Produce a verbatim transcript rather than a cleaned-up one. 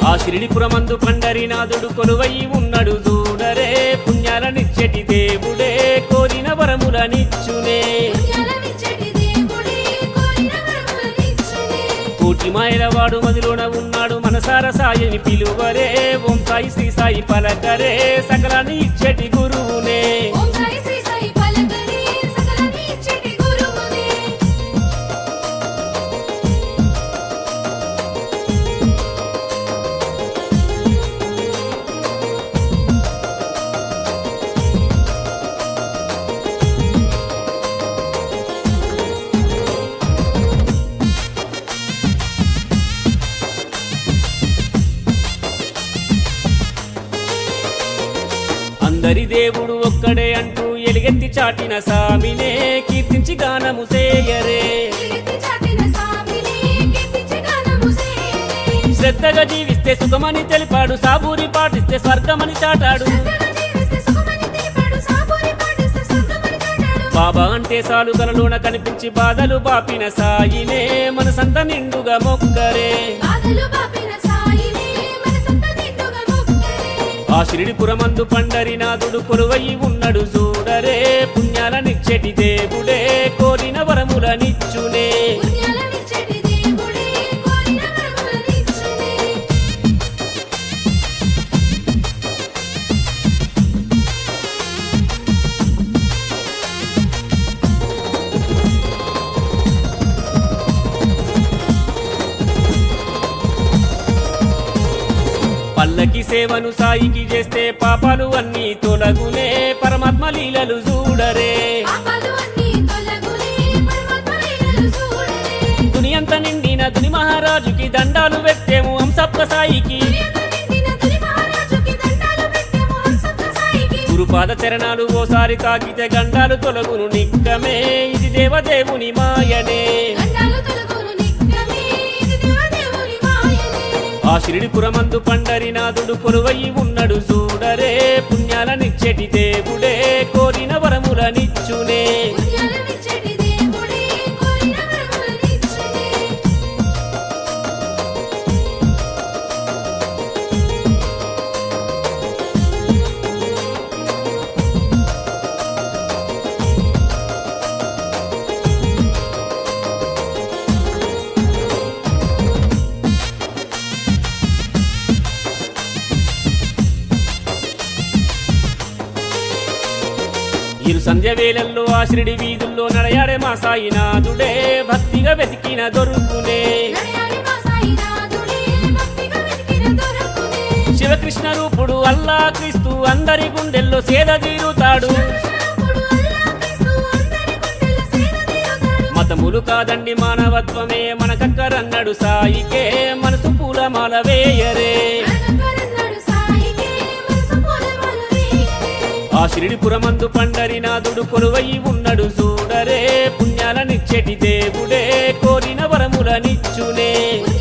ఆ షిరిడిపురమందు పండరినాథుడు కొలువై ఉన్నాడు చూడరే పుణ్యాలనిచ్చెటి దేవుడే కోరిన వరములనిచ్చునే కోటి మాయలవాడు మదిలోన ఉన్నాడు మనసార సాయిని పిలువరే ఓం సాయి శ్రీ సాయి పలకరే సకలాన్ని ఇచ్చెటి గురువునే అందరి దేవుడు ఒక్కడే అంటూ ఎలుగెత్తి చాటిన సామినే కీర్తించి గానము చేయరే శ్రద్ధగా జీవిస్తే సుఖమని తెలిపాడు సాబూరి పాటిస్తే స్వర్గమని చాటాడు బాబా అంటే సాలు కలలోన కనిపించి బాధలు బాపిన సాయినే మనసంత నిండుగా మొక్కరే ఆ షిరిడిపురమందు పండరినాథుడు కొలువై ఉన్నాడు చూడరే పుణ్యాలనిచ్చెటి దేవుడే కోరిన వరములనిచ్చునే పల్లకి సేవను సాయికి చేస్తే పాపాలు అన్నీ తొలగునే పరమాత్మ లీలలు చూడరే దునియంత నిండిన దుని మహారాజుకి దండాలు పెట్టేము హంసప్ప సాయికి గురుపాద చరణాలు ఓసారి తాకితే గండాలు తొలగును నిక్కమే ఇది దేవదేవుని మాయనే ఆ షిరిడిపురమందు పండరినాథుడు కొలువై ఉన్నాడు చూడరే పుణ్యాలనిచ్చెటి దేవుడే కోరిన వరములనిచ్చునే ఇరు సంధ్య వేళల్లో ఆ షిరిడి వీధుల్లో నడయాడే మా సాయినాథుడే భక్తిగా వెతికిన దొరుకునే శివకృష్ణ రూపుడు అల్లా క్రీస్తు అందరి గుండెల్లో సేద తీరుతాడు మతములు కాదండి మానవత్వమే మనకక్కరన్నాడు సాయికే మనసు పూలమాల వేయరే ఆ షిరిడిపురమందు పండరినాథుడు కొలువై ఉన్నాడు చూడరే పుణ్యాలనిచ్చెటి దేవుడే కోరిన వరములనిచ్చునే